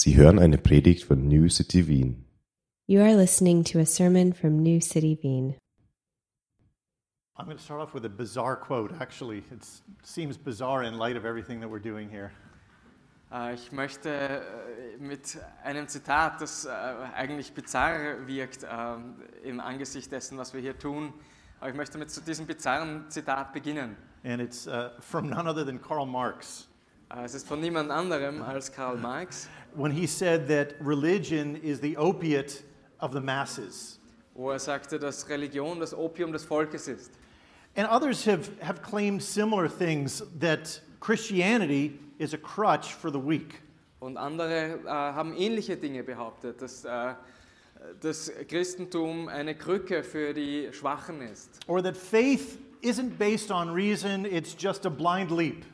Sie hören eine Predigt von New City Wien. You are listening to a sermon from New City Wien. I'm going to start off with a bizarre quote. Actually, it seems bizarre in light of everything that we're doing here. Ich möchte mit einem Zitat, das eigentlich bizarr wirkt im Angesicht dessen, was wir hier tun, aber ich möchte mit diesem bizarren Zitat beginnen. And it's from none other than Karl Marx. Es ist von niemand anderem als Karl Marx, When he said that religion is the opiate of the masses. wo er sagte, dass Religion das Opium des Volkes ist. And others have claimed similar things, that Christianity is a crutch for the weak. Und andere haben ähnliche Dinge behauptet, dass das Christentum eine Krücke für die Schwachen ist. Or that faith isn't based on reason, it's just a blind leap.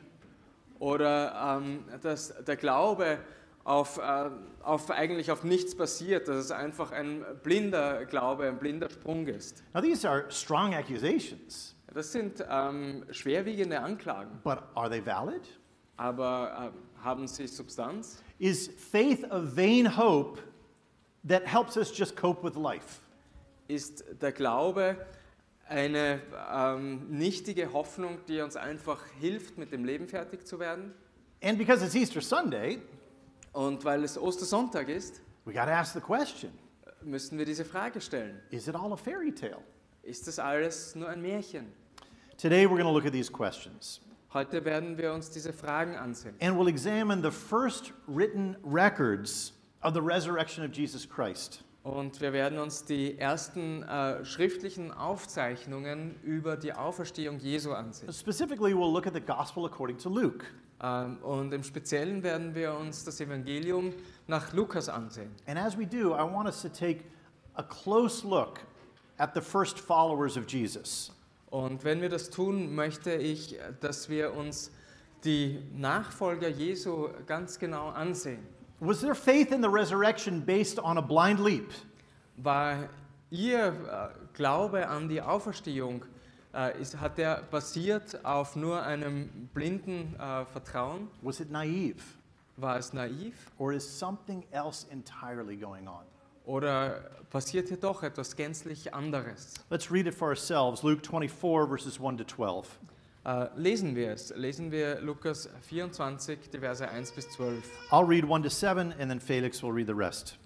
Oder dass der Glaube eigentlich auf nichts basiert, dass es einfach ein blinder Glaube, ein blinder Sprung ist. Now these are strong accusations, Das sind schwerwiegende Anklagen, but are they valid? aber haben sie Substanz? Is faith a vain hope that helps us just cope with life? Ist der Glaube eine nichtige Hoffnung, die uns einfach hilft, mit dem Leben fertig zu werden? And because it's Easter Sunday, Und weil es Ostersonntag ist, we got to ask the question, müssen wir diese Frage stellen. is it all a fairy tale? Ist das alles nur ein Märchen? Today we're going to look at these questions, Heute werden wir uns diese Fragen ansehen. and we'll examine the first written records of the resurrection of Jesus Christ. Und wir werden uns die ersten schriftlichen Aufzeichnungen über die Auferstehung Jesu ansehen. Specifically, we'll look at the gospel according to Luke. Und im Speziellen werden wir uns das Evangelium nach Lukas ansehen. And as we do, I want us to take a close look at the first followers of Jesus. Und wenn wir das tun, möchte ich, dass wir uns die Nachfolger Jesu ganz genau ansehen. Was their faith in the resurrection based on a blind leap? War ihr Glaube an die Auferstehung, hat der basiert auf nur einem blinden Vertrauen? Was it naive? War es naiv? Or is something else entirely going on? Oder passiert hier doch etwas gänzlich anderes? Let's read it for ourselves. Luke 24, verses 1 to 12. Lesen wir es. Lesen wir Lukas 24, die Verse 1 bis 12. I'll read 1 to 7, and then Felix will read the rest.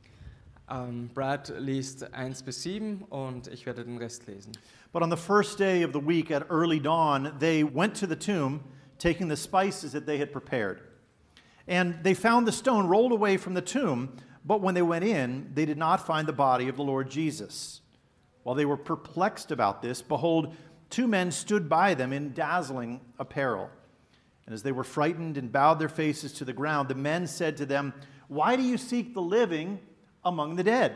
Brad liest 1 bis 7 und ich werde den Rest lesen. But on the first day of the week at early dawn, they went to the tomb, taking the spices that they had prepared. And they found the stone rolled away from the tomb, but when they went in, they did not find the body of the Lord Jesus. While they were perplexed about this, behold, two men stood by them in dazzling apparel. And as they were frightened and bowed their faces to the ground, the men said to them, "Why do you seek the living among the dead?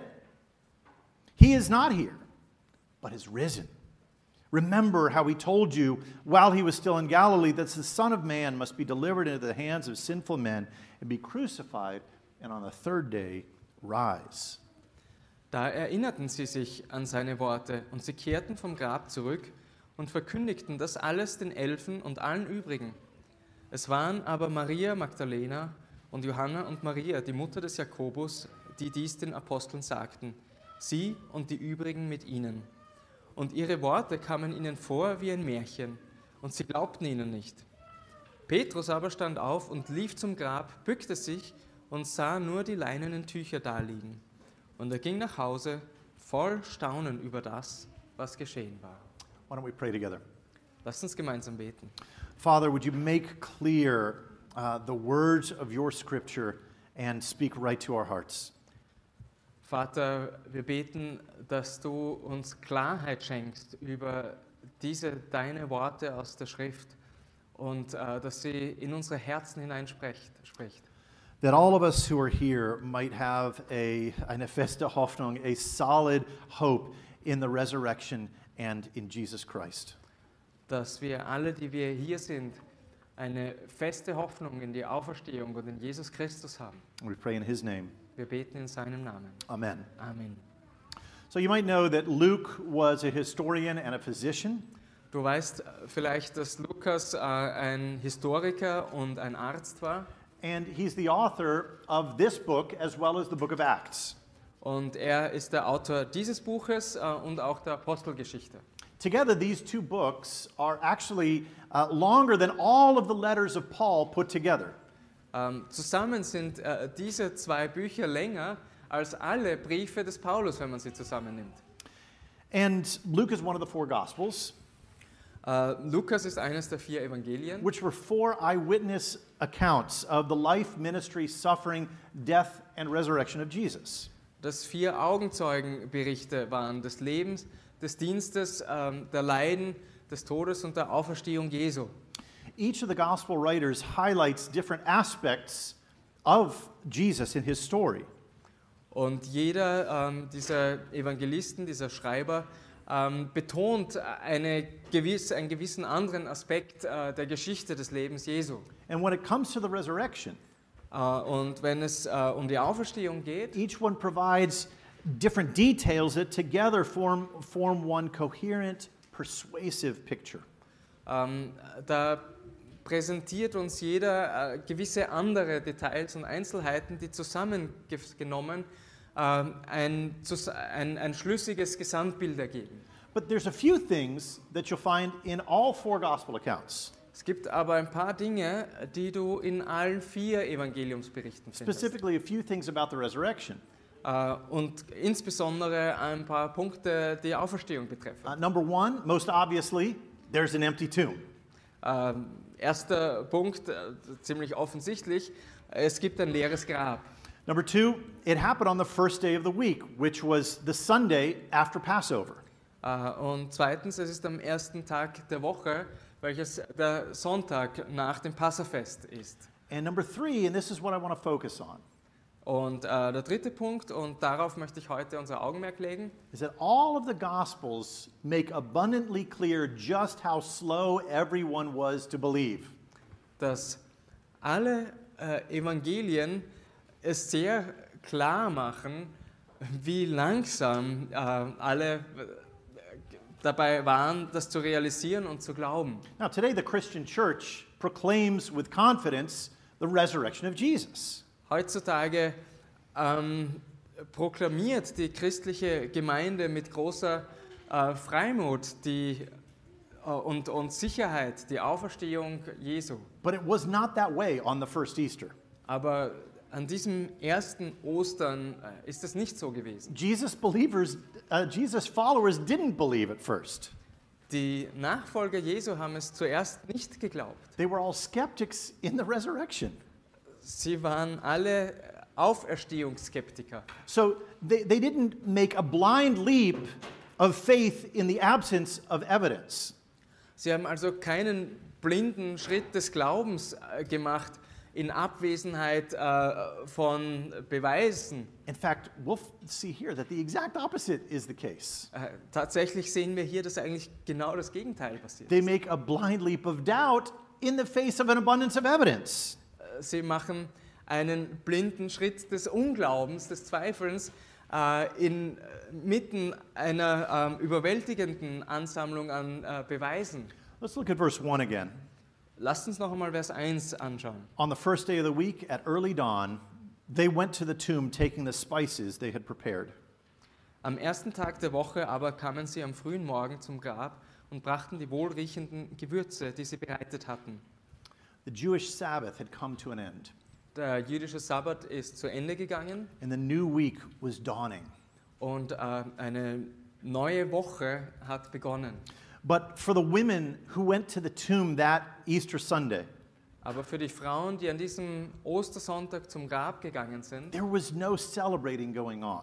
He is not here, but is risen. Remember how he told you while he was still in Galilee that the Son of Man must be delivered into the hands of sinful men and be crucified, and on the third day rise." Da erinnerten sie sich an seine Worte und sie kehrten vom Grab zurück und verkündigten das alles den Elfen und allen übrigen. Es waren aber Maria Magdalena und Johanna und Maria, die Mutter des Jakobus, die dies den Aposteln sagten, sie und die übrigen mit ihnen. Und ihre Worte kamen ihnen vor wie ein Märchen, und sie glaubten ihnen nicht. Petrus aber stand auf und lief zum Grab, bückte sich und sah nur die leinenen Tücher daliegen. Und er ging nach Hause, voll Staunen über das, was geschehen war. Why don't we pray together? Lasst uns gemeinsam beten. Father, would you make clear the words of your scripture and speak right to our hearts? Vater, wir beten, dass du uns Klarheit schenkst über diese deine Worte aus der Schrift und dass sie in unsere Herzen hineinspricht. That all of us who are here might have eine feste Hoffnung, a solid hope in the resurrection and in Jesus Christ. Dass wir alle, die wir hier sind, eine feste Hoffnung in die Auferstehung und in Jesus Christus haben. And we pray in his name. Wir beten in seinem Namen. Amen. Amen. So you might know that Luke was a historian and a physician. Du weißt vielleicht, dass Lukas ein Historiker und ein Arzt war. and he's the author of this book as well as the book of Acts. Und er ist der Autor dieses Buches und auch der Apostelgeschichte. Together, these two books are actually longer than all of the letters of Paul put together. Zusammen sind diese zwei Bücher länger als alle Briefe des Paulus, wenn man sie zusammennimmt. And Luke is one of the four Gospels, Lukas ist eines der 4 Evangelien, which were 4 eyewitness accounts of the life, ministry, suffering, death, and resurrection of Jesus. das 4 Augenzeugenberichte waren des Lebens, des Dienstes, der Leiden, des Todes und der Auferstehung Jesu. Each of the gospel writers highlights different aspects of Jesus in his story. Und jeder dieser Evangelisten, dieser Schreiber, betont einen gewissen anderen Aspekt der Geschichte des Lebens Jesu. And when it comes to the resurrection, Und wenn es um die Auferstehung geht, each one provides different details that together form one coherent, persuasive picture. da präsentiert uns jeder gewisse andere Details und Einzelheiten, die zusammengenommen ein schlüssiges Gesamtbild ergeben. But there's a few things that you'll find in all 4 gospel accounts. Es gibt aber ein paar Dinge, die du in allen 4 Evangeliumsberichten findest. Specifically, a few things about the resurrection. Und insbesondere ein paar Punkte, die Auferstehung betreffen. Number 1, most obviously, there's an empty tomb. Erster Punkt, ziemlich offensichtlich, es gibt ein leeres Grab. Number 2, it happened on the first day of the week, which was the Sunday after Passover. Und zweitens, es ist am ersten Tag der Woche, welches der Sonntag nach dem Passafest ist. And number 3, and this is what I want to focus on, Und der dritte Punkt, und darauf möchte ich heute unser Augenmerk legen, is that all of the Gospels make abundantly clear just how slow everyone was to believe. dass alle Evangelien es sehr klar machen, wie langsam alle dabei waren, das zu realisieren und zu glauben. Now, today the Christian church proclaims with confidence the resurrection of Jesus. Heutzutage proklamiert die christliche Gemeinde mit großer Freimut und Sicherheit die Auferstehung Jesu. But it was not that way on the first Easter. Aber an diesem ersten Ostern ist es nicht so gewesen. Jesus followers didn't believe at first. Die Nachfolger Jesu haben es zuerst nicht geglaubt. They were all skeptics in the resurrection. Sie waren alle Auferstehungsskeptiker. So they didn't make a blind leap of faith in the absence of evidence. Sie haben also keinen blinden Schritt des Glaubens gemacht in Abwesenheit von Beweisen. In fact, we'll see here that the exact opposite is the case. Tatsächlich sehen wir hier, dass eigentlich genau das Gegenteil passiert. They make a blind leap of doubt in the face of an abundance of evidence. Sie machen einen blinden Schritt des Unglaubens, des Zweifelns inmitten einer überwältigenden Ansammlung an Beweisen. Let's look at verse 1 again. Lasst uns noch einmal Vers 1 anschauen. On the first day of the week at early dawn, they went to the tomb taking the spices they had prepared. Am ersten Tag der Woche aber kamen sie am frühen Morgen zum Grab und brachten die wohlriechenden Gewürze, die sie bereitet hatten. The Jewish Sabbath had come to an end, Der jüdische Sabbat ist zu Ende gegangen and the new week was dawning. und eine neue Woche hat begonnen. But for the women who went to the tomb that Easter Sunday, Aber für die Frauen, die an diesem Ostersonntag zum Grab gegangen sind, there was no celebrating going on.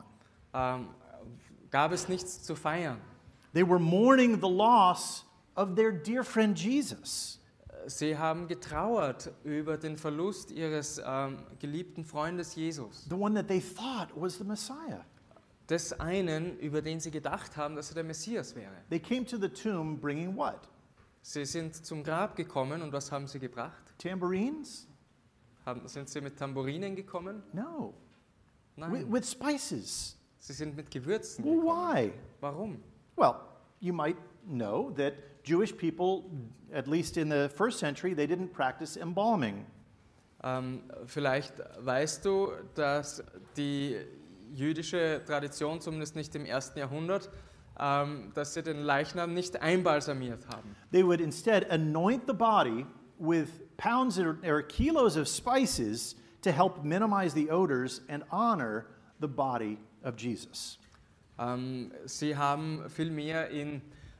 gab es nichts zu feiern. They were mourning the loss of their dear friend Jesus. Sie haben getrauert über den Verlust ihres geliebten Freundes Jesus. The one that they thought was the Messiah. Des einen, über den sie gedacht haben, dass er der Messias wäre. They came to the tomb bringing what? Sie sind zum Grab gekommen und was haben sie gebracht? Tambourines? Sind sie mit Tambourinen gekommen? No. Nein, With spices. sie sind mit Gewürzen Well, gekommen. why? Warum? Well, you might know that Jewish people, at least in the first century, they didn't practice embalming. Vielleicht weißt du, dass die jüdische Tradition, zumindest nicht im 1. Jahrhundert, dass sie den Leichnam nicht einbalsamiert haben. They would instead anoint the body with pounds or kilos of spices to help minimize the odors and honor the body of Jesus. Sie haben vielmehr ihn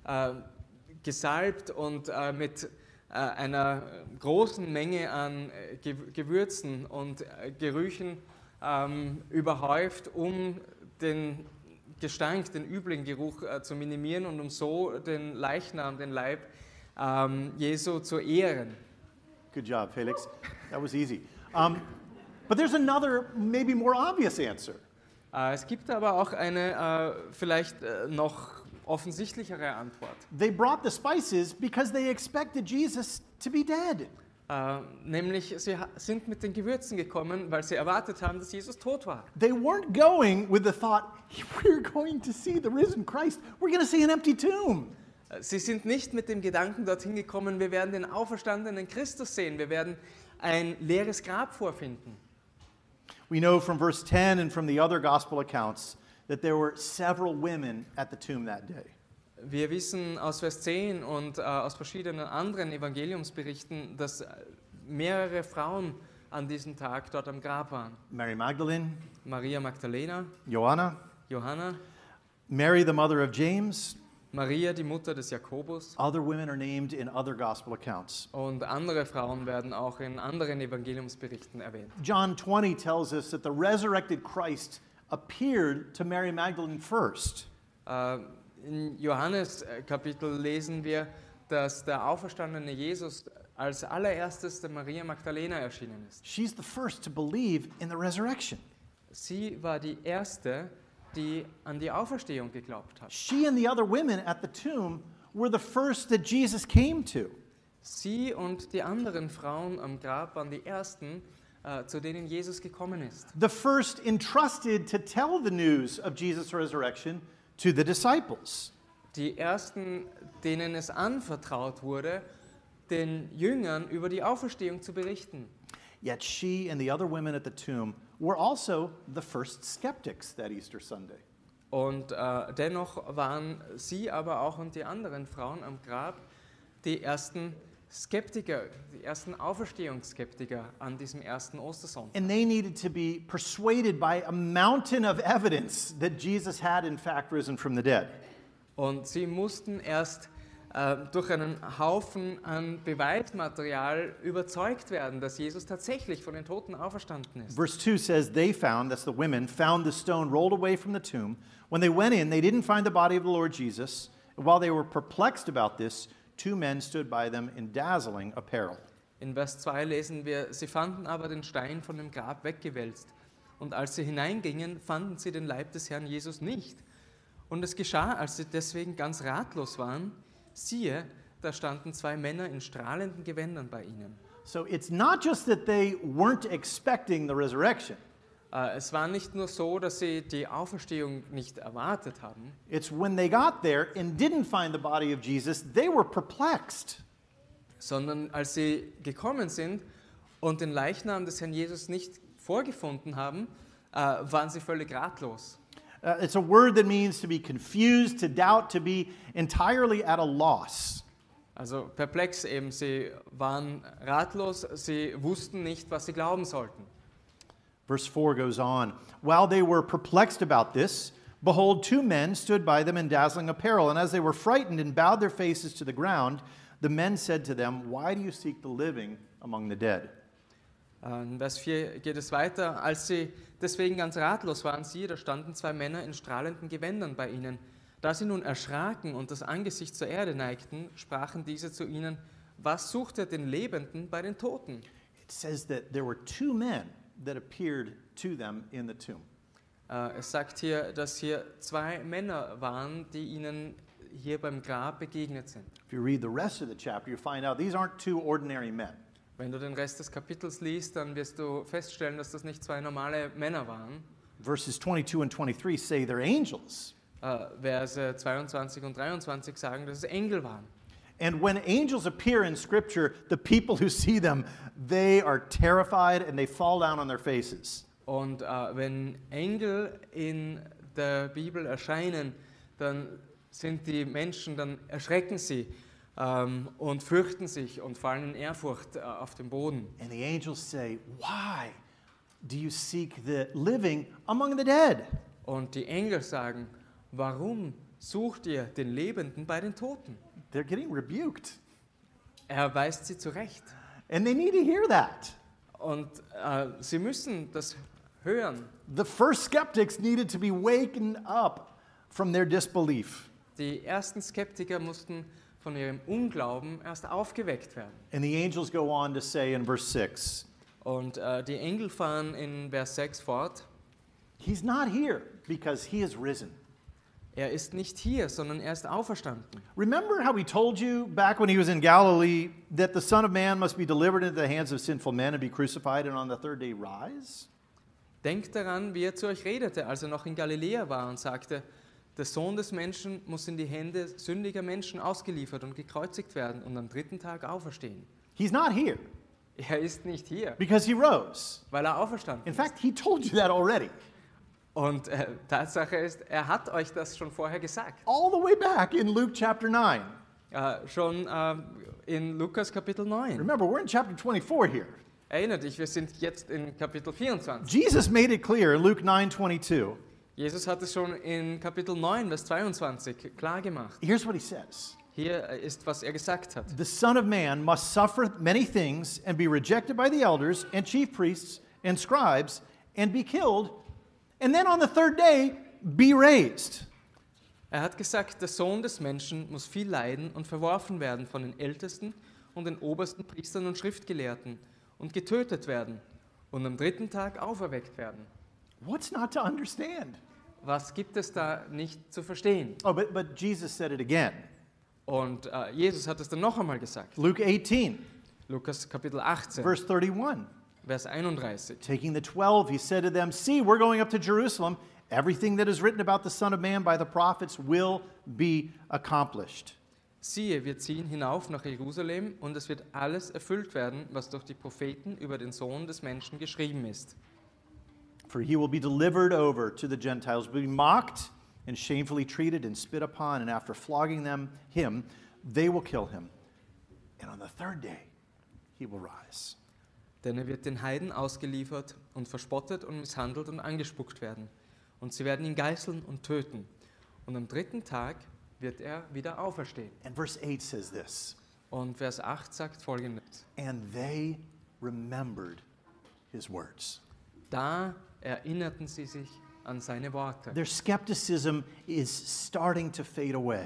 gesalbt und mit einer großen Menge an Gewürzen und Gerüchen überhäuft, um den Gestank, den üblen Geruch zu minimieren und um so den Leichnam, den Leib Jesu zu ehren. Good job, Felix. That was easy. But there's another, maybe more obvious answer. Es gibt aber auch eine vielleicht noch offensichtlichere Antwort. They brought the spices because they expected Jesus to be dead. Nämlich, sie sind mit den Gewürzen gekommen, weil sie erwartet haben, dass Jesus tot war. They weren't going with the thought, we're going to see the risen Christ. We're going to see an empty tomb. Sie sind nicht mit dem Gedanken dorthin gekommen, wir werden den auferstandenen Christus sehen, wir werden ein leeres Grab vorfinden. We know from verse 10 and from the other gospel accounts that there were several women at the tomb that day. Wir wissen aus Vers 10 und aus verschiedenen anderen Evangeliumsberichten, dass mehrere Frauen an diesem Tag dort am Grab waren. Mary Magdalene, Maria Magdalena, Joanna, Johanna, Mary the mother of James. Maria, die Mutter des Jakobus, Other women are named in other gospel accounts. und andere Frauen werden auch in anderen Evangeliumsberichten erwähnt. John 20 tells us that the resurrected Christ appeared to Mary Magdalene first. In Johannes Kapitel lesen wir, dass der auferstandene Jesus als allererstes der Maria Magdalena erschienen ist. She's the first to believe in the resurrection. Sie war die erste, die an die Auferstehung geglaubt hat. She and the other women at the tomb were the first that Jesus came to. Sie und die anderen Frauen am Grab waren die ersten, zu denen Jesus gekommen ist. The first entrusted to tell the news of Jesus' resurrection to the disciples. Die ersten, denen es anvertraut wurde, den Jüngern über die Auferstehung zu berichten. Yet she and the other women at the tomb were also the first skeptics that Easter Sunday. Und dennoch waren sie aber auch und die anderen Frauen am Grab die ersten Skeptiker, die ersten Auferstehungsskeptiker an diesem ersten Ostersonntag. And they needed to be persuaded by a mountain of evidence that Jesus had in fact risen from the dead. Und sie mussten erst durch einen Haufen an Beweismaterial überzeugt werden, dass Jesus tatsächlich von den Toten auferstanden ist. Verse 2 says, they found, that's the women, found the stone rolled away from the tomb. When they went in, they didn't find the body of the Lord Jesus. And while they were perplexed about this, two men stood by them in dazzling apparel. In Vers 2 lesen wir, sie fanden aber den Stein von dem Grab weggewälzt. Und als sie hineingingen, fanden sie den Leib des Herrn Jesus nicht. Und es geschah, als sie deswegen ganz ratlos waren, siehe, da standen zwei Männer in strahlenden Gewändern bei ihnen. So it's not just that they weren't expecting the resurrection. Es war nicht nur so, dass sie die Auferstehung nicht erwartet haben, It's when they got there and didn't find the body of Jesus, they were perplexed. sondern als sie gekommen sind und den Leichnam des Herrn Jesus nicht vorgefunden haben, waren sie völlig ratlos. It's a word that means to be confused, to doubt, to be entirely at a loss. Also perplex eben, sie waren ratlos, sie wussten nicht, was sie glauben sollten. Verse 4 goes on. While they were perplexed about this, behold, two men stood by them in dazzling apparel. And as they were frightened and bowed their faces to the ground, the men said to them, why do you seek the living among the dead? In Vers 4 geht es weiter. Als sie deswegen ganz ratlos waren, siehe, da standen zwei Männer in strahlenden Gewändern bei ihnen. Da sie nun erschraken und das Angesicht zur Erde neigten, sprachen diese zu ihnen, was sucht ihr den Lebenden bei den Toten? It says that there were two men that appeared to them in the tomb. Es sagt hier, dass hier zwei Männer waren, die ihnen hier beim Grab begegnet sind. If you read the rest of the chapter, you find out these aren't two ordinary men. Wenn du den Rest des Kapitels liest, dann wirst du feststellen, dass das nicht zwei normale Männer waren. Verses 22 and 23 say they're angels. Verse 22 und 23 sagen, dass es Engel waren. And when angels appear in Scripture, the people who see them, they are terrified and they fall down on their faces. Und wenn Engel in der Bibel erscheinen, dann sind die Menschen, dann erschrecken sie und fürchten sich und fallen in Ehrfurcht auf den Boden. And the angels say, "Why do you seek the living among the dead?" Und die Engel sagen, warum sucht ihr den Lebenden bei den Toten? They're getting rebuked. Er weist sie zurecht. And they need to hear that. Und sie müssen das hören. The first skeptics needed to be wakened up from their disbelief. Die ersten Skeptiker mussten von ihrem Unglauben erst aufgeweckt werden. And the angels go on to say in verse 6, Und die Engel fahren in Vers 6 fort. He's not here because he is risen. Er ist nicht hier, sondern er ist auferstanden. Remember how we told you back when he was in Galilee that the Son of Man must be delivered into the hands of sinful men and be crucified and on the third day rise? Denkt daran, wie er zu euch redete, als er noch in Galiläa war und sagte, der Sohn des Menschen muss in die Hände sündiger Menschen ausgeliefert und gekreuzigt werden und am dritten Tag auferstehen. He's not here Er ist nicht hier, because he rose. weil er auferstanden In ist. fact, he told you that already. Und Tatsache ist, er hat euch das schon vorher gesagt. All the way back in Luke chapter 9. Schon in Lukas Kapitel 9. Remember, we're in chapter 24 here. Erinnert dich, wir sind jetzt in Kapitel 24. Jesus made it clear in Luke 9:22. Jesus hat es schon in Kapitel 9, Vers 22 klar gemacht. Here's what he says. Hier ist, was er gesagt hat. The Son of Man must suffer many things and be rejected by the elders and chief priests and scribes and be killed, and then on the third day be raised. Er hat gesagt, der Sohn des Menschen muss viel leiden und verworfen werden von den Ältesten und den obersten Priestern und Schriftgelehrten und getötet werden und am dritten Tag auferweckt werden. What's not to understand? Was gibt es da nicht zu verstehen? Oh, but Jesus said it again. Und Jesus hat es dann noch einmal gesagt. Luke 18, Lukas Kapitel 18, verse 31. Vers 31. Taking the 12, he said to them, "See, we're going up to Jerusalem. Everything that is written about the Son of Man by the prophets will be accomplished." Siehe, wir ziehen hinauf nach Jerusalem und es wird alles erfüllt werden, was durch die Propheten über den Sohn des Menschen geschrieben ist. For he will be delivered over to the Gentiles, be mocked and shamefully treated and spit upon, and after flogging him, they will kill him. And on the third day, he will rise. Denn er wird den Heiden ausgeliefert und verspottet und misshandelt und angespuckt werden. Und sie werden ihn geißeln und töten. Und am dritten Tag wird er wieder auferstehen. And verse 8 says this, Und Vers 8 sagt Folgendes. and they remembered his words. Da erinnerten sie sich an seine Worte. Their skepticism is starting to fade away.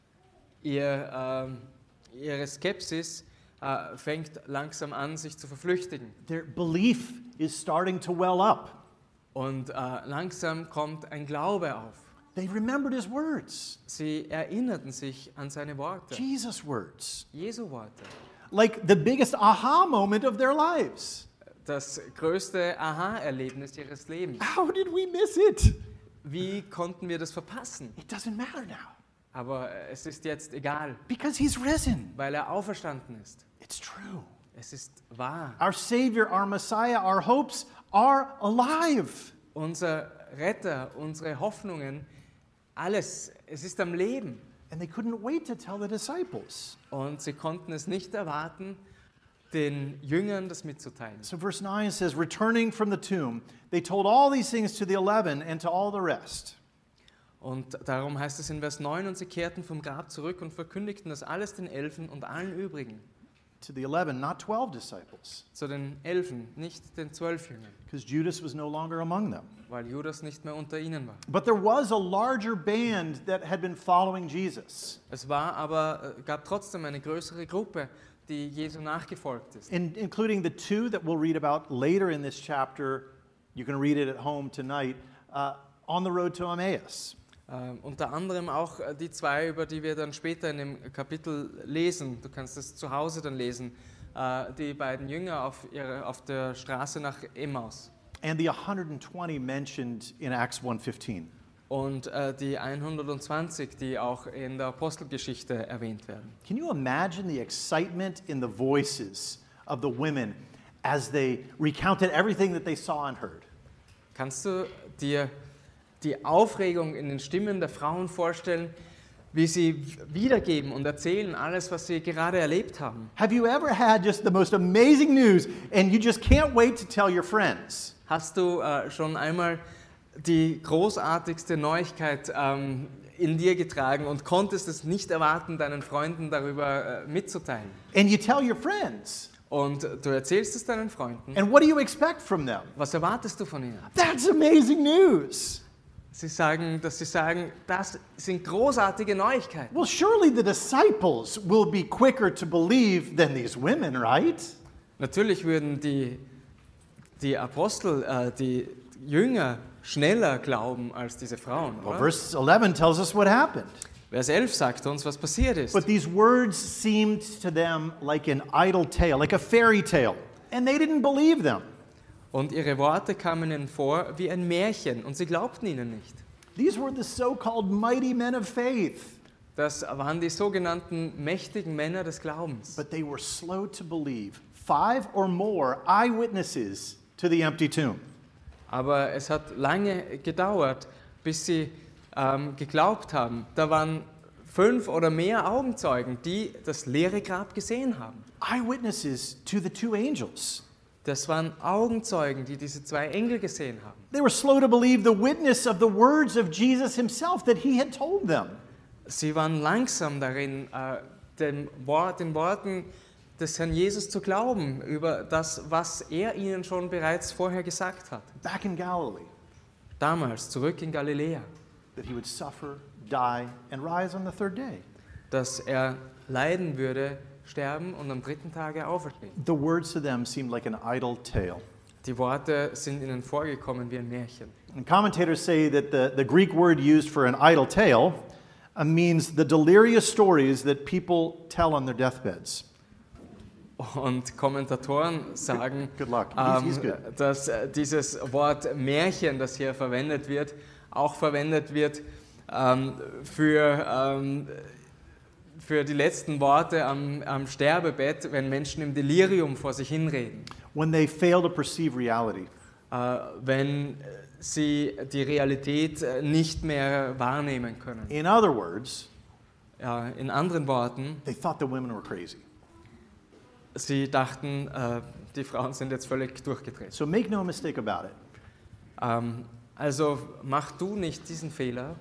Ihre Skepsis fängt langsam an, sich zu verflüchtigen. Their belief is starting to well up. Und langsam kommt ein Glaube auf. They remembered his words, Sie erinnerten sich an seine Worte, Jesus' words, Jesu Worte. like the biggest aha moment of their lives. Das größte Aha-Erlebnis ihres Lebens. How did we miss it? Wie konnten wir das verpassen? It doesn't matter now Aber es ist jetzt egal, because he's risen. weil er auferstanden ist. It's true. Es ist wahr. Our Savior, our Messiah, our hopes are alive. Unser Retter, unsere Hoffnungen, alles, es ist am Leben. And they couldn't wait to tell the disciples. Und sie konnten es nicht erwarten, den Jüngern das mitzuteilen. So verse 9 says, returning from the tomb, they told all these things to the 11 and to all the rest. Und darum heißt es in Vers 9, und sie kehrten vom Grab zurück und verkündigten das alles den Elfen und allen übrigen. To the 11, not 12 disciples, Zu den Elfen, nicht den 12 Jüngern, because Judas was no longer among them. weil Judas nicht mehr unter ihnen war. But there was a larger band that had been following Jesus, Es gab trotzdem eine größere Gruppe, die Jesu nachgefolgt ist. including the two that we'll read about later in this chapter. You can read it at home tonight, on the road to Emmaus. Unter anderem auch die zwei, über die wir dann später in dem Kapitel lesen. Du kannst es zu Hause dann lesen. Die beiden Jünger auf der Straße nach Emmaus. And the 120 mentioned in Acts 1:15. und die 120, die auch in der Apostelgeschichte erwähnt werden. Can you imagine the excitement in the voices of the women as they recounted everything that they saw and heard? Kannst du dir die Aufregung in den Stimmen der Frauen vorstellen, wie sie wiedergeben und erzählen alles, was sie gerade erlebt haben? Have you ever had just the most amazing news and you just can't wait to tell your friends? Hast du schon einmal die großartigste Neuigkeit in dir getragen und konntest es nicht erwarten, deinen Freunden darüber mitzuteilen? And you tell your friends. Und du erzählst es deinen Freunden. And what do you expect from them? Was erwartest du von ihnen? That's amazing news. Sie sagen, das sind großartige Neuigkeiten. Well, surely the disciples will be quicker to believe than these women, right? Natürlich würden die Apostel, die Jünger, schneller glauben als diese Frauen. Well, Oder? verse 11 tells us what happened. Vers 11 sagt uns, was passiert ist. But these words seemed to them like an idle tale, like a fairy tale, and they didn't believe them. Und ihre Worte kamen ihnen vor wie ein Märchen und sie glaubten ihnen nicht. These were the so-called mighty men of faith, Das waren die sogenannten mächtigen Männer des Glaubens. but they were slow to believe. 5 or more eyewitnesses to the empty tomb. Aber es hat lange gedauert, bis sie geglaubt haben. Da waren 5 oder mehr Augenzeugen, die das leere Grab gesehen haben. Eyewitnesses to the two angels. Das waren Augenzeugen, die diese 2 Engel gesehen haben. They were slow to believe the witness of the words of Jesus himself that he had told them. Sie waren langsam darin, den Worten des Herrn Jesus zu glauben, über das, was er ihnen schon bereits vorher gesagt hat. Back in Galilee, Damals, zurück in Galiläa, that he would suffer, die, and rise on the third day. dass er leiden würde, sterben und am 3. Tage auferstehen. The words to them seemed like an idle tale. Die Worte sind ihnen vorgekommen wie ein Märchen. And commentators say that the Greek word used for an idle tale means the delirious stories that people tell on their deathbeds. Und Kommentatoren sagen, Good luck. He's good. dass dieses Wort Märchen, das hier verwendet wird, auch verwendet wird für die letzten Worte am Sterbebett, wenn Menschen im Delirium vor sich hinreden. When they fail to perceive reality. Wenn sie die Realität nicht mehr wahrnehmen können. In other words, In anderen Worten, they thought the women were crazy. sie dachten, die Frauen sind jetzt völlig durchgedreht. So make no mistake about it. Also mach du nicht diesen Fehler.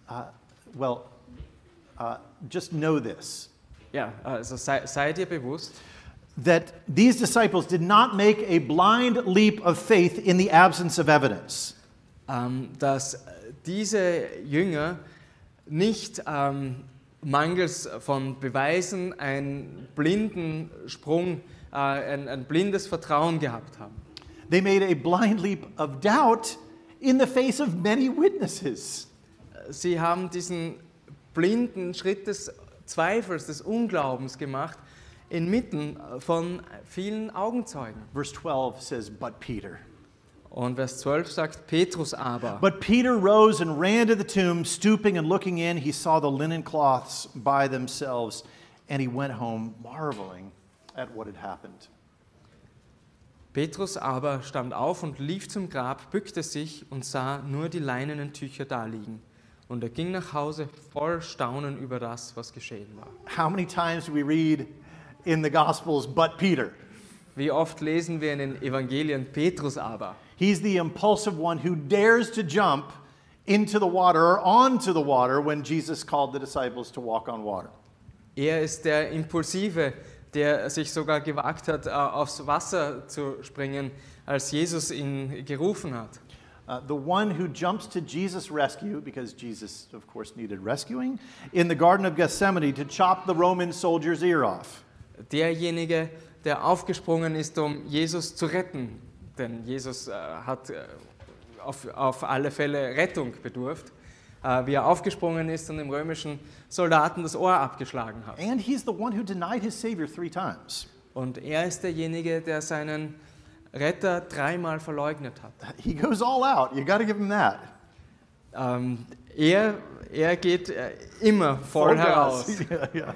Just know this. Ja, also sei dir bewusst, That these disciples did not make a blind leap of faith in the absence of evidence. dass diese Jünger nicht mangels von Beweisen einen blinden Sprung, ein blindes Vertrauen gehabt haben. They made a blind leap of doubt in the face of many witnesses. Sie haben diesen blinden Schritt des Zweifels, des Unglaubens gemacht, inmitten von vielen Augenzeugen. Verse 12 says, but Peter. Und Vers 12 sagt, Petrus aber. But Peter rose and ran to the tomb, stooping and looking in. He saw the linen cloths by themselves, and he went home, marveling at what had happened. Petrus aber stand auf und lief zum Grab, bückte sich und sah nur die leinenen Tücher daliegen. Und er ging nach Hause voll Staunen über das, was geschehen war. How many times do we read in the Gospels, but Peter? Wie oft lesen wir in den Evangelien Petrus aber? He's the impulsive one who dares to jump into the water or onto the water when Jesus called the disciples to walk on water. Er ist der Impulsive, der sich sogar gewagt hat, aufs Wasser zu springen, als Jesus ihn gerufen hat. The one who jumps to Jesus' rescue, because Jesus, of course, needed rescuing, in the Garden of Gethsemane to chop the Roman soldier's ear off. Derjenige, der aufgesprungen ist, um Jesus zu retten, denn Jesus hat auf alle Fälle Rettung bedurft, wie er aufgesprungen ist und dem römischen Soldaten das Ohr abgeschlagen hat. And he's the one who denied his Savior 3 times. Und er ist derjenige, der seinen Retter 3-mal verleugnet hat. He goes all out. You got to give him that. er geht immer voll heraus. Yeah, yeah.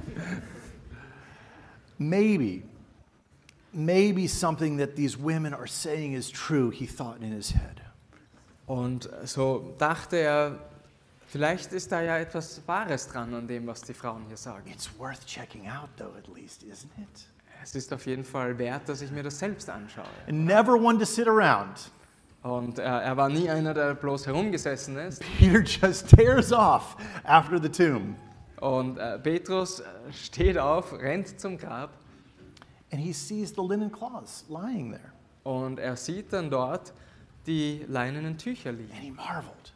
Maybe something that these women are saying is true, he thought in his head. Und so dachte er, vielleicht ist da ja etwas Wahres dran an dem, was die Frauen hier sagen. It's worth checking out, though, at least, isn't it? Es ist auf jeden Fall wert, dass ich mir das selbst anschaue. And never one to sit around. Und er war nie einer, der bloß herumgesessen ist. Peter just tears off after the tomb. Und Petrus steht auf, rennt zum Grab And he sees the linen cloths lying there. und er sieht dann dort die leinenen Tücher And liegen he marveled.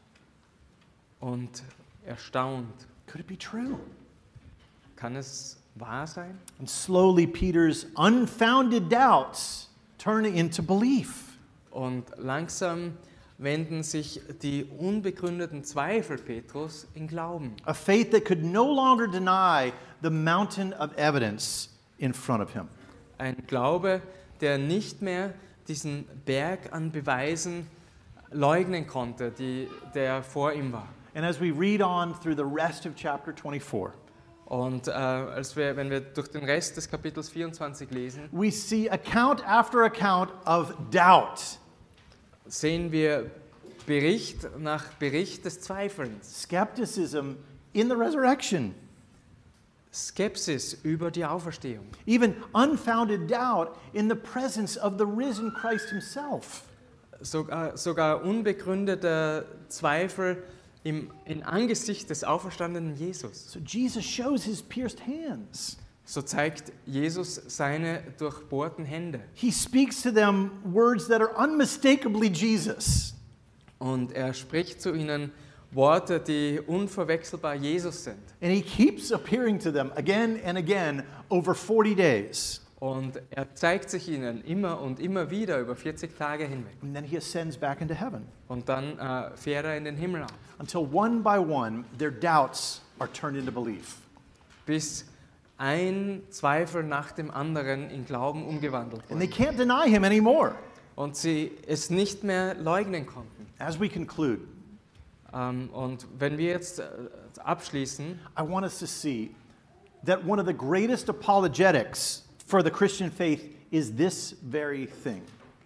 und erstaunt. Could it be true? Kann es wahr sein? And slowly Peter's unfounded doubts turn into belief. Und langsam wenden sich die unbegründeten Zweifel Petrus in Glauben. A faith that could no longer deny the mountain of evidence in front of him. Ein Glaube, der nicht mehr diesen Berg an Beweisen leugnen konnte, der vor ihm war. And as we read on through the rest of chapter 24, Und wenn wir durch den Rest des Kapitels 24 lesen, we see account after account of doubt, sehen wir Bericht nach Bericht des Zweifelns, skepticism in the resurrection, Skepsis über die Auferstehung, even unfounded doubt in the presence of the risen Christ himself. sogar unbegründeter Zweifel in Angesicht des auferstandenen Jesus. So Jesus shows his pierced hands. So zeigt Jesus seine durchbohrten Hände. He speaks to them words that are unmistakably Jesus. Und er spricht zu ihnen Worte, die unverwechselbar Jesus sind. And he keeps appearing to them again and again over 40 days. Und er zeigt sich ihnen immer und immer wieder über 40 Tage hinweg. And then he ascends back into heaven Und dann fährt er in den Himmel auf, until one by one their doubts are turned into belief. bis ein Zweifel nach dem anderen in Glauben umgewandelt And they wurde. can't deny him anymore. Und sie es nicht mehr leugnen konnten. As we conclude, Und wenn wir jetzt abschließen, I want us to see that one of the greatest apologetics for the Christian faith is this very thing.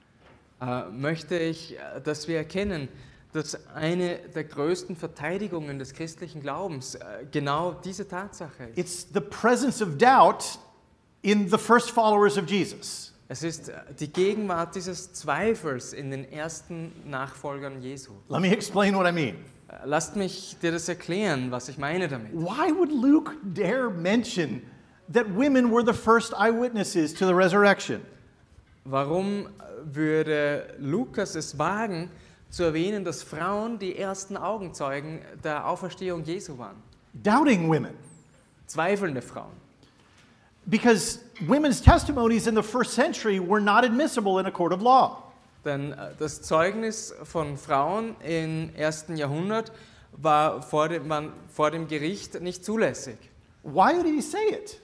möchte ich, dass wir erkennen, dass eine der größten Verteidigungen des christlichen Glaubens genau diese Tatsache ist. It's the presence of doubt in the first followers of Jesus. Es ist die Gegenwart dieses Zweifels in den ersten Nachfolgern Jesu. Let me explain what I mean. Lasst mich dir das erklären, was ich meine damit. Why would Luke dare mention that women were the first eyewitnesses to the resurrection? Warum würde Lukas es wagen, zu erwähnen, dass Frauen die ersten Augenzeugen der Auferstehung Jesu waren? Doubting women. Zweifelnde Frauen. Because women's testimonies in the first century were not admissible in a court of law. Denn das Zeugnis von Frauen im 1. Jahrhundert war vor dem Gericht nicht zulässig. Why did he say it?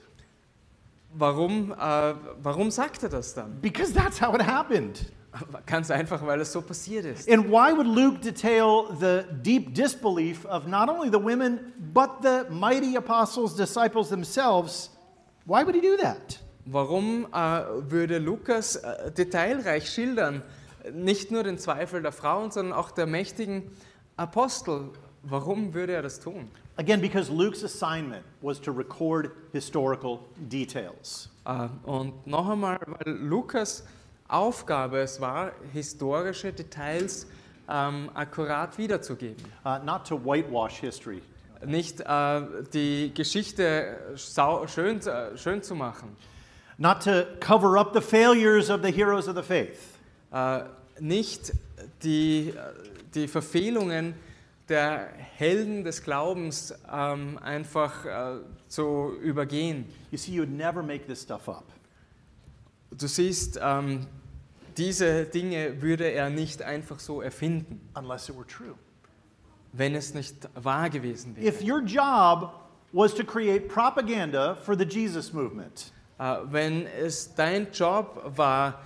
Warum sagt er das dann? Because that's how it happened. Ganz einfach, weil es so passiert ist. And why would Luke detail the deep disbelief of not only the women, but the mighty apostles, disciples themselves? Why would he do that? Warum würde Lukas detailreich schildern, nicht nur den Zweifel der Frauen, sondern auch der mächtigen Apostel? Warum würde er das tun? Again, because Luke's assignment was to record historical details. Und noch einmal, weil Lukas Aufgabe es war, historische Details akkurat wiederzugeben. Not to whitewash history. Nicht die Geschichte schön zu machen. Not to cover up the failures of the heroes of the faith. Nicht die Verfehlungen der Helden des Glaubens einfach zu übergehen. You see, you would never make this stuff up. Du siehst, diese Dinge würde er nicht einfach so erfinden, Unless it were true. wenn es nicht wahr gewesen wäre. If your job was to create propaganda for the Jesus movement, Wenn es dein Job war,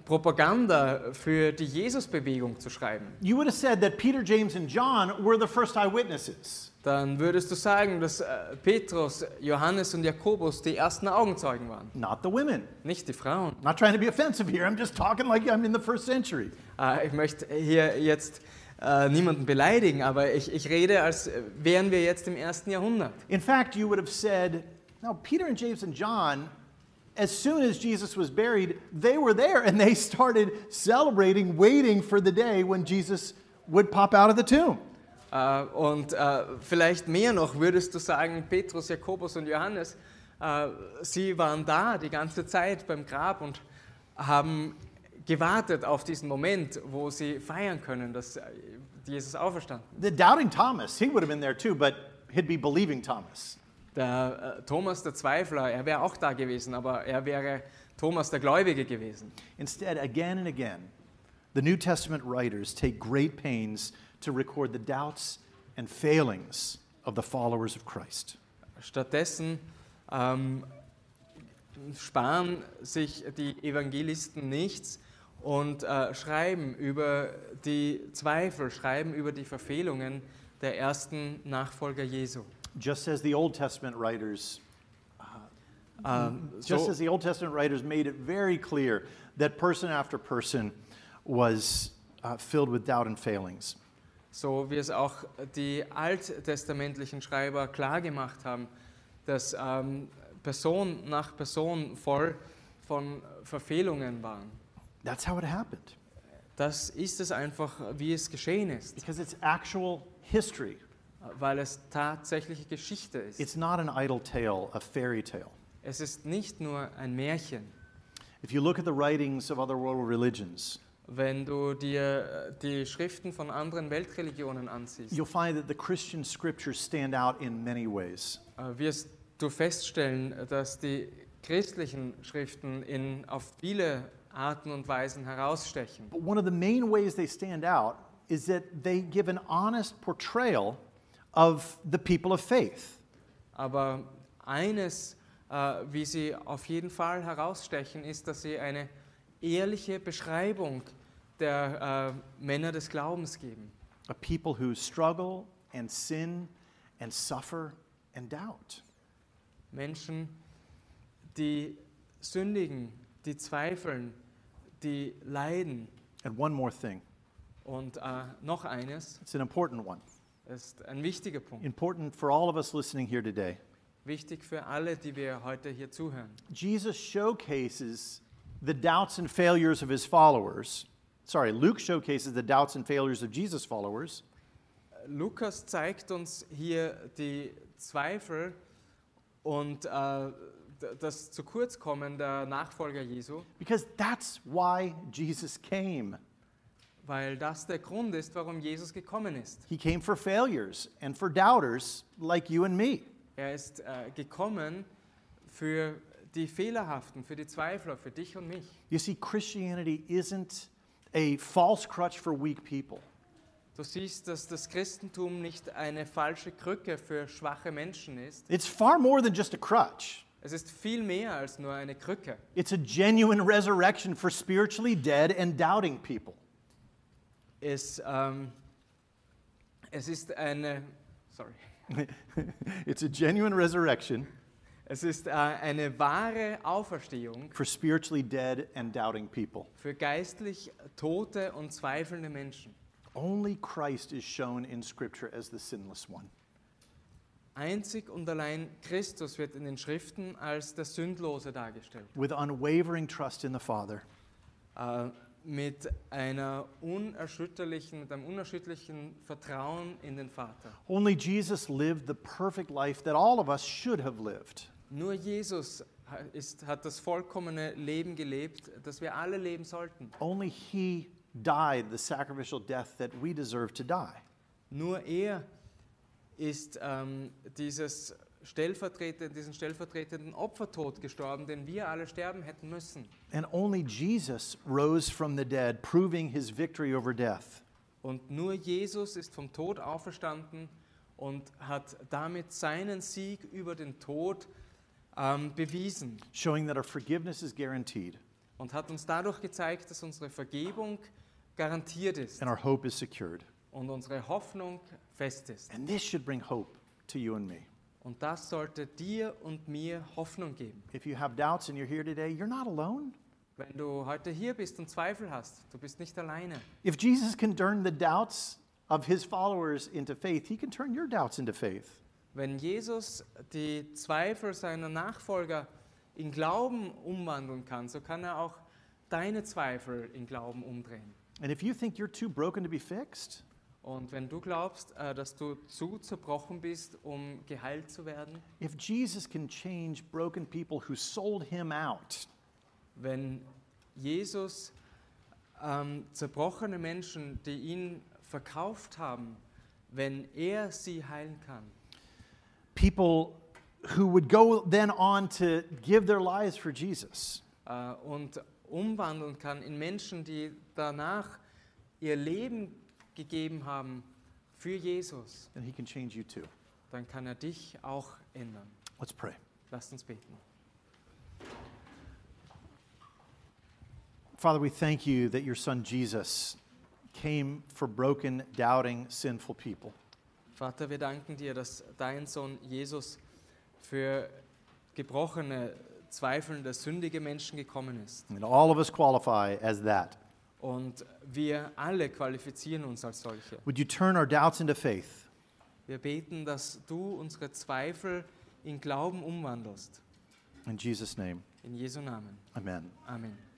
Propaganda für die Jesus-Bewegung zu schreiben, you would have said that Peter, James, and John were the first eyewitnesses. dann würdest du sagen, dass Petrus, Johannes und Jakobus die ersten Augenzeugen waren, Not the women. nicht die Frauen. I'm not trying to be offensive here. I'm just talking like I'm in the first century. Ich möchte hier jetzt niemanden beleidigen, aber ich rede, als wären wir jetzt im 1. Jahrhundert. In fact, you would have said, no, Peter and James and John, as soon as Jesus was buried, they were there and they started celebrating, waiting for the day when Jesus would pop out of the tomb. Und vielleicht mehr noch würdest du sagen, Petrus, Jakobus und Johannes, sie waren da die ganze Zeit beim Grab und haben gewartet auf diesen Moment, wo sie feiern können, dass Jesus auferstanden ist. The doubting Thomas, he would have been there too, but he'd be believing Thomas. Der Thomas, der Zweifler, er wäre auch da gewesen, aber er wäre Thomas, der Gläubige gewesen. Instead, again and again, the New Testament writers take great pains to record the doubts and failings of the followers of Christ. Stattdessen sparen sich die Evangelisten nichts und schreiben über die Zweifel, schreiben über die Verfehlungen der ersten Nachfolger Jesu. Just as the Old Testament writers So, the Old Testament writers made it very clear that person after person was filled with doubt and failings. so wie es auch die alttestamentlichen Schreiber klar gemacht haben, dass Person nach Person voll von Verfehlungen waren. That's how it happened, Das ist es einfach, wie es geschehen ist, because it's actual history. weil es tatsächliche Geschichte ist. It's not an idle tale, a fairy tale. Es ist nicht nur ein Märchen. If you look at the writings of other world religions, Wenn du dir die Schriften von anderen Weltreligionen ansiehst, you'll find that the Christian scriptures stand out in many ways. wirst du feststellen, dass die christlichen Schriften auf viele Arten und Weisen herausstechen. But one of the main ways they stand out is that they give an honest portrayal of the people of faith. Aber eines, wie sie auf jeden Fall herausstechen, ist, dass sie eine ehrliche Beschreibung der Männer des Glaubens geben. A people who struggle and sin and suffer and doubt. Menschen, die sündigen, die zweifeln, die leiden. And one more thing, Und noch eines, it's an important one. ist ein wichtiger Punkt, Important for all of us listening here today. wichtig für alle, die wir heute hier zuhören. Jesus showcases the doubts and failures of his followers. Sorry, Luke showcases the doubts and failures of Jesus' followers. Lukas zeigt uns hier die Zweifel und das Zukurzkommen der Nachfolger Jesu, Because that's why Jesus came. weil das der Grund ist, warum Jesus gekommen ist. He came for failures and for doubters like you and me. Er ist gekommen für die Fehlerhaften, für die Zweifler, für dich und mich. You see, Christianity isn't a false crutch for weak people. Du siehst, dass das Christentum nicht eine falsche Krücke für schwache Menschen ist. It's far more than just a crutch. Es ist viel mehr als nur eine Krücke. It's a genuine resurrection for spiritually dead and doubting people. Es ist eine, It's a genuine resurrection es ist eine wahre Auferstehung for spiritually dead and doubting people. für geistlich tote und zweifelnde Menschen. Only Christ is shown in Scripture as the sinless one. Einzig und allein Christus wird in den Schriften als der Sündlose dargestellt. With unwavering trust in the Father. Mit einem unerschütterlichen Vertrauen in den Vater. Only Jesus lived the perfect life that all of us should have lived. Nur Jesus hat das vollkommene Leben gelebt, das wir alle leben sollten. Only He died the sacrificial death that we deserve to die. Nur er ist diesen stellvertretenden Opfertod gestorben, den wir alle sterben hätten müssen. And only Jesus rose from the dead, proving His victory over death. Und nur Jesus ist vom Tod auferstanden und hat damit seinen Sieg über den Tod bewiesen. Showing that our forgiveness is guaranteed. und hat uns dadurch gezeigt, dass unsere Vergebung garantiert ist and our hope is secured. und unsere Hoffnung fest ist. And this should bring hope to you and me. Und das sollte dir und mir Hoffnung geben. If you have doubts and you're here today, you're not alone. Wenn du heute hier bist und Zweifel hast, du bist nicht alleine. If Jesus can turn the doubts of his followers into faith, he can turn your doubts into faith. Wenn Jesus die Zweifel seiner Nachfolger in Glauben umwandeln kann, so kann er auch deine Zweifel in Glauben umdrehen. And if you think you're too broken to be fixed, Und wenn du glaubst, dass du zu zerbrochen bist, um geheilt zu werden, if Jesus can change broken people who sold him out, wenn Jesus zerbrochene Menschen, die ihn verkauft haben, wenn er sie heilen kann, people who would go then on to give their lives for Jesus, und umwandeln kann in Menschen, die danach ihr Leben gegeben haben für Jesus, then he can change you too. dann kann er dich auch ändern. Let's pray. Lasst uns beten. Father, we thank you that your son Jesus came for broken, doubting, sinful people. Vater, wir danken dir, dass dein Sohn Jesus für gebrochene, zweifelnde, sündige Menschen gekommen ist. And all of us qualify as that. Und wir alle qualifizieren uns als solche. Would you turn our doubts into faith? Wir beten, dass du unsere Zweifel in Glauben umwandelst. In Jesus' name, In Jesu Namen. amen. Amen.